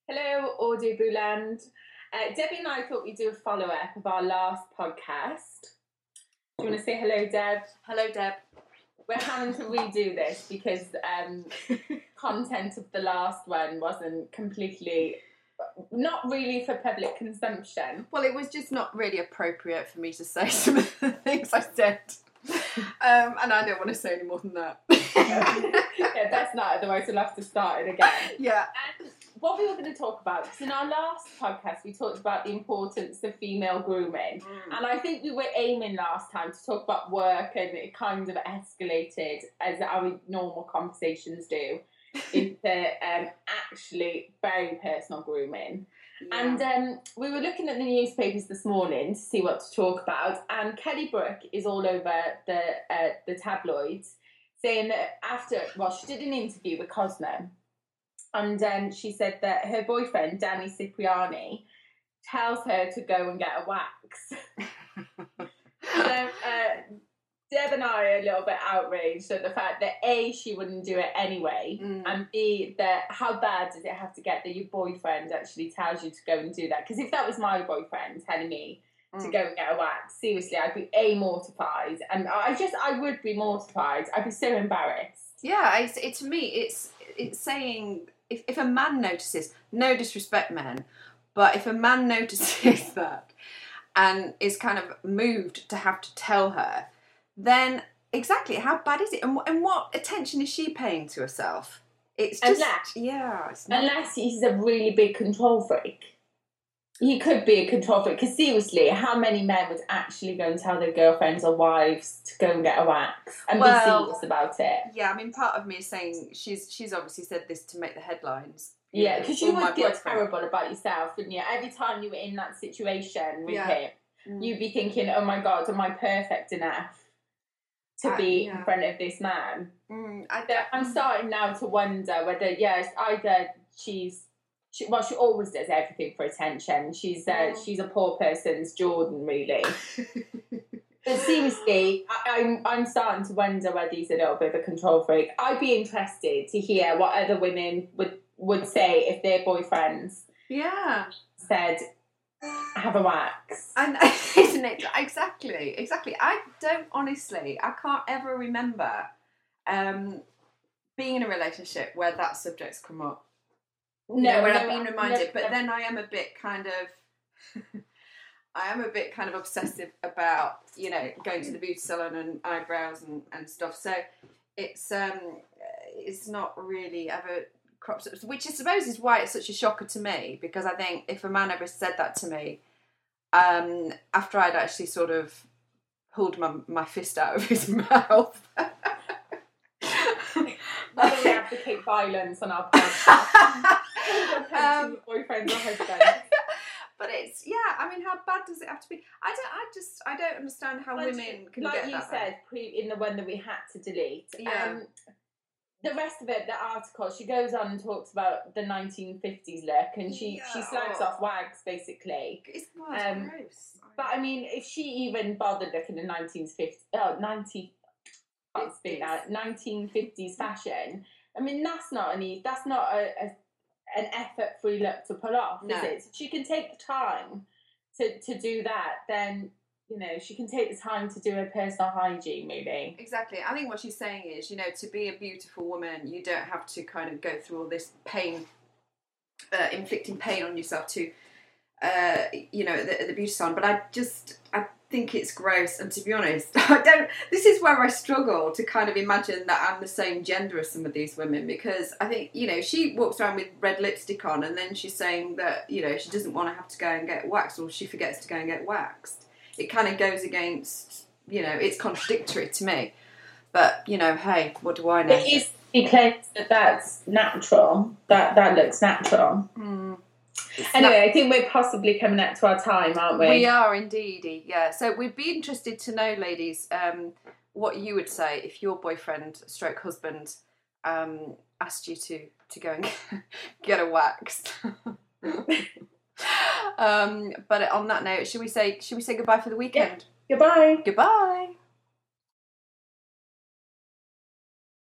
Hello, Audiobookland. Debbie and I thought we'd do a follow-up of our last podcast. Do you want to say hello, Deb? Hello, Deb. We're having to redo this because content of the last one wasn't completely, not really for public consumption. Well, it was just not really appropriate for me to say some of the things I said. And I don't want to say any more than that. Yeah, that's not, otherwise we'll have to start it again. Yeah. And what we were going to talk about, because in our last podcast we talked about the importance of female grooming, and I think we were aiming last time to talk about work, and it kind of escalated, as our normal conversations do, into actually very personal grooming. Yeah. And we were looking at the newspapers this morning to see what to talk about, and Kelly Brook is all over the tabloids saying that she did an interview with Cosmo, and she said that her boyfriend, Danny Cipriani, tells her to go and get a wax. So Deb and I are a little bit outraged at the fact that A, she wouldn't do it anyway, and B, that how bad does it have to get that your boyfriend actually tells you to go and do that? Because if that was my boyfriend telling me to go and get a wax, seriously, I'd be mortified, and I would be mortified. I'd be so embarrassed. Yeah, to me, it's saying if a man notices, no disrespect, men, but if a man notices that and is kind of moved to have to tell her, then exactly how bad is it, and what attention is she paying to herself? It's just unless he's a really big control freak. He could be a control freak, because seriously, how many men would actually go and tell their girlfriends or wives to go and get a wax and be serious about it? Yeah, I mean, part of me is saying she's obviously said this to make the headlines. Yeah, because you would feel terrible about yourself, wouldn't you? Every time you were in that situation with him, you'd be thinking, oh my God, am I perfect enough to be in front of this man? I'm starting now to wonder whether, either she always does everything for attention. She's a poor person's Jordan, really. But seriously, I'm starting to wonder whether he's a little bit of a control freak. I'd be interested to hear what other women would say if their boyfriends said, have a wax. And isn't it? Exactly. I can't ever remember being in a relationship where that subject's come up. I've been reminded, but then I am a bit kind of obsessive about, going to the beauty salon and eyebrows and stuff. So it's not really ever crops up, which I suppose is why it's such a shocker to me, because I think if a man ever said that to me, after I'd actually sort of pulled my fist out of his mouth. We advocate violence on our podcast. Boyfriend or husband. But it's how bad does it have to be? I don't understand how women can like get you that said in the one that we had to delete. The rest of it, the article, she goes on and talks about the 1950s look, and she slags off wags basically. It's gross. But I mean, if she even bothered looking at 1950s fashion, I mean, that's not an effort-free look to pull off, is it? So she can take the time to do that, then, she can take the time to do her personal hygiene, maybe. Exactly. I think what she's saying is, to be a beautiful woman, you don't have to kind of go through all this pain, inflicting pain on yourself to, at the beauty salon. But I think it's gross, and to be honest, this is where I struggle to kind of imagine that I'm the same gender as some of these women, because I think, she walks around with red lipstick on, and then she's saying that, she doesn't want to have to go and get waxed, or she forgets to go and get waxed. It kind of goes against, it's contradictory to me. But, hey, what do I know? It is because that's natural. That looks natural. Anyway, I think we're possibly coming up to our time, aren't we? We are indeed, yeah. So we'd be interested to know, ladies, what you would say if your boyfriend / husband asked you to go and get a wax. But on that note, should we say goodbye for the weekend? Yeah. Goodbye. Goodbye.